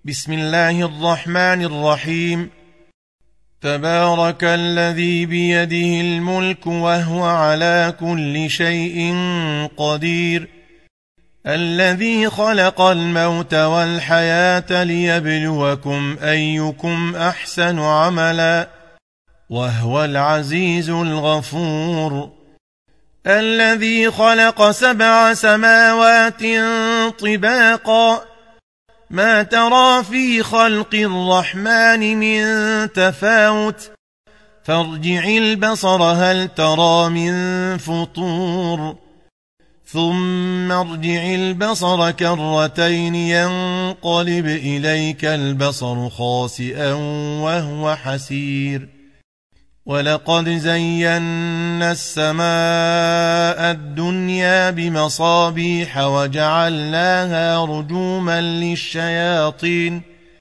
بسم الله الرحمن الرحيم. تبارك الذي بيده الملك وهو على كل شيء قدير، الذي خلق الموت والحياة ليبلوكم أيكم أحسن عملا، وهو العزيز الغفور. الذي خلق 7 سماوات طباقا، ما ترى في خلق الرحمن من تفاوت، فارجع البصر هل ترى من فطور، ثم ارجع البصر كرتين ينقلب إليك البصر خاسئا وهو حسير. ولقد زينا السماء الدنيا بمصابيح وجعلناها رجوما للشياطين،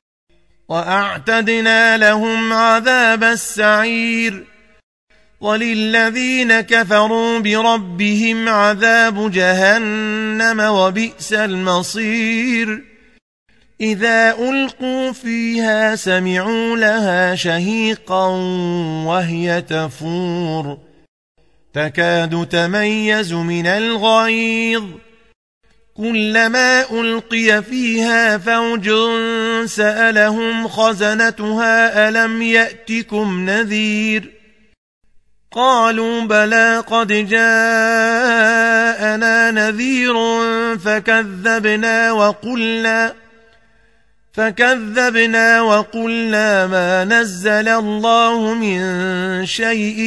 وأعتدنا لهم عذاب السعير. وللذين كفروا بربهم عذاب جهنم وبئس المصير. إذا ألقوا فيها سمعوا لها شهيقا وهي تفور، تكاد تميز من الغيظ، كلما ألقي فيها فوج سألهم خزنتها ألم يأتكم نذير، قالوا بلى قد جاءنا نذير فكذبنا وقلنا ما نزل الله من شيء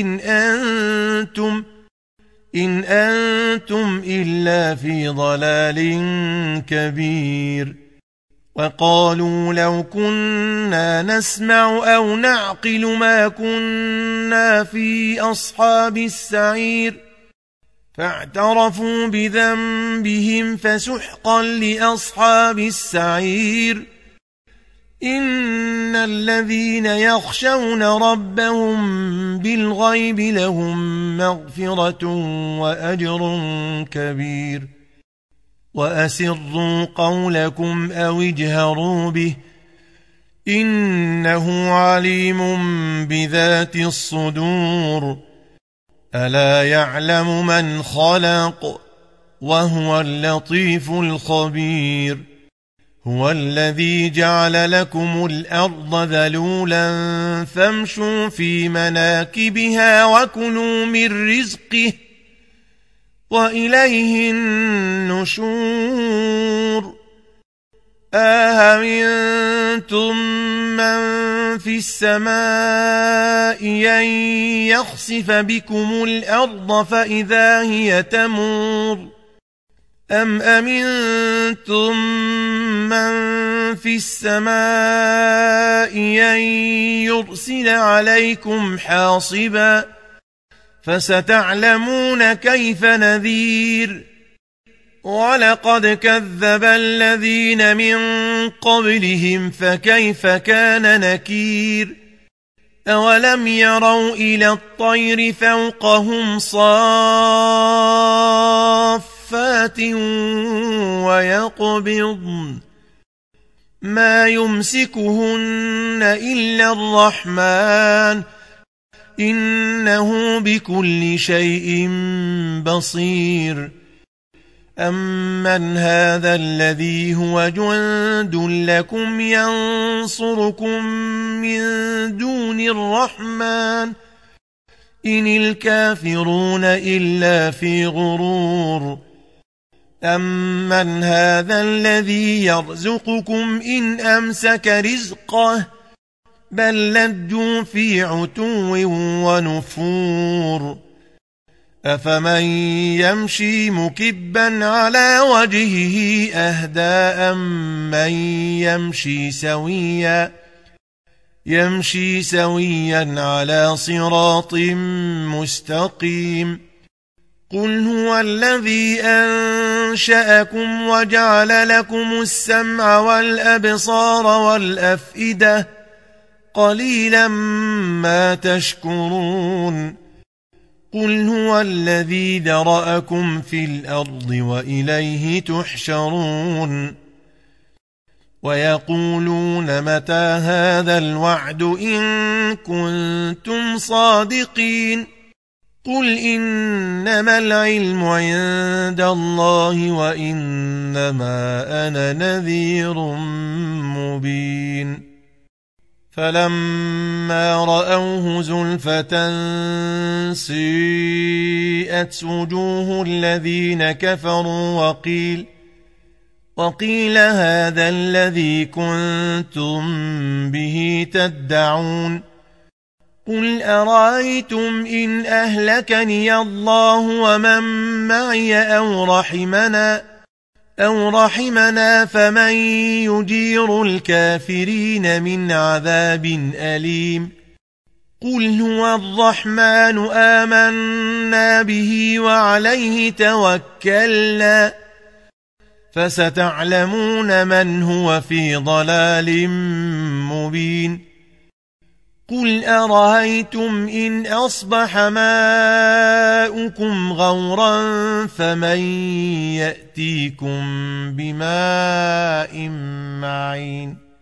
إن أنتم إلا في ضلال كبير. وقالوا لو كنا نسمع أو نعقل ما كنا في أصحاب السعير، فاعترفوا بذنبهم فسحقا لأصحاب السعير. إن الذين يخشون ربهم بالغيب لهم مغفرة وأجر كبير. وأسروا قولكم أو اجهروا به، إنه عليم بذات الصدور. ألا يعلم من خلق وهو اللطيف الخبير. هو الذي جعل لكم الأرض ذلولا فامشوا في مناكبها وكلوا من رزقه وإليه النشور. أأمنتم من في السماء أن يخسف بكم الأرض فإذا هي تمور، أم أمنتم من في السماء أن يرسل عليكم حاصبا، فستعلمون كيف نذير. ولقد كذب الذين من قبلهم فكيف كان نكير. أولم يروا إلى الطير فوقهم صافات ويقبضن ما يمسكهن إلا الرحمن إنه بكل شيء بصير. أمن هذا الذي هو جند لكم ينصركم من دون الرحمن إن الكافرون إلا في غرور. أمن هذا الذي يرزقكم إن أمسك رزقه بل لجوا في عتو ونفور. أفمن يمشي مكبا على وجهه أهدى أمن يمشي سويا على صراط مستقيم. قل هو الذي أنشأكم وجعل لكم السمع والأبصار والأفئدة قليلا ما تشكرون. قل هو الذي ذرأكم في الأرض وإليه تحشرون. ويقولون متى هذا الوعد إن كنتم صادقين قل إنما العلم عند الله وإنما أنا نذير مبين فلما رأوه زلفة سيئت وجوه الذين كفروا وقيل هذا الذي كنتم به تدعون قل أرأيتم إن أهلكني الله ومن معي أو رحمنا فمن يجير الكافرين من عذاب أليم قل هو الرحمن آمنا به وعليه توكلنا فستعلمون من هو في ضلال مبين قل أرأيتم إن أصبح ماؤكم غورا فمن يأتيكم بماء معين